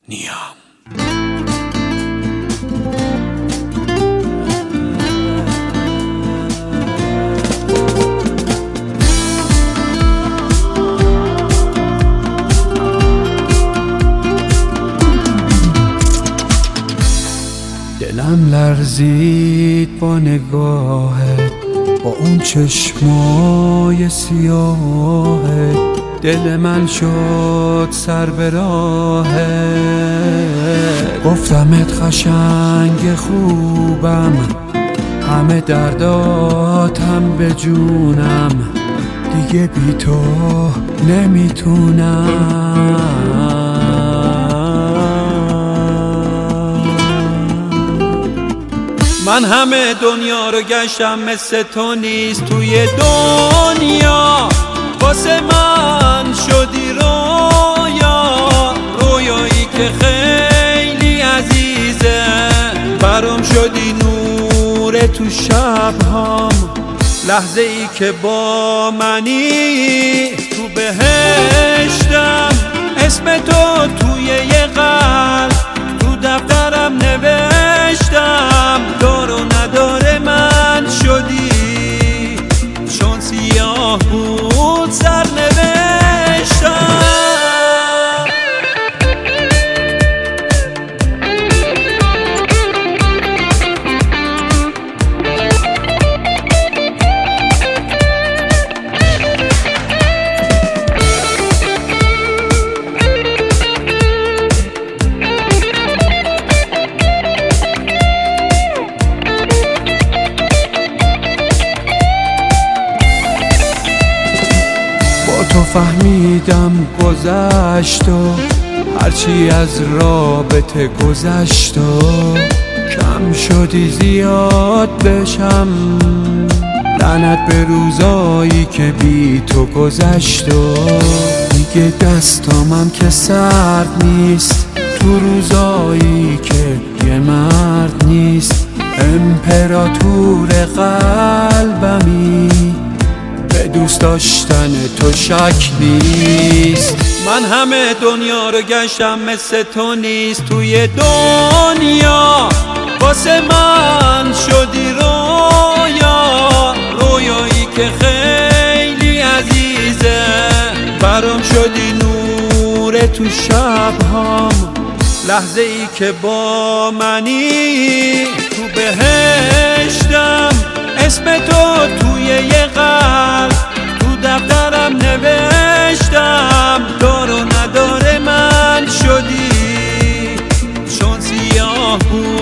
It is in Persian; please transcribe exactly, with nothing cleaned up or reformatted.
نیام. دلم لرزید با نگاهت، با اون چشمای سیاهت، دل من شد سر به راهت. گفتمت قشنگ خوبم، همه درداتم به جونم، دیگه بی تو نمیتونم. من همه دنیا رو گشتم، مثل تو نیست توی دنیا. واسه من شدی رویا، رویایی که خیلی عزیزه. برام شدی نور تو شبهام، لحظه ای که با منی تو بهشتم. اسم تو توی یه قلب تو دفترم نوشتم. دار و نداره من شدی، چون سیاه بود سر نوشتم. تو فهمیدم گذشت و هرچی از رابطه گذشت و کم شدی زیاد بشم. لعنت به روزایی که بی تو گذشت و دیگه دستامم که سرد نیست تو روزایی که یه مرد نیست. امپراتور قلبمی، به دوست داشتن تو شک نیست. من همه دنیا رو گشتم، مثل تو نیست توی دنیا. واسه من شدی رویا، رویایی که خیلی عزیزه. برام شدی نور تو شبهام، لحظه ای که با منی تو بهشتم. اسم تو توی یه قلب تو دفترم نوشتم. دار و نداره من شدی، چون سیاه بود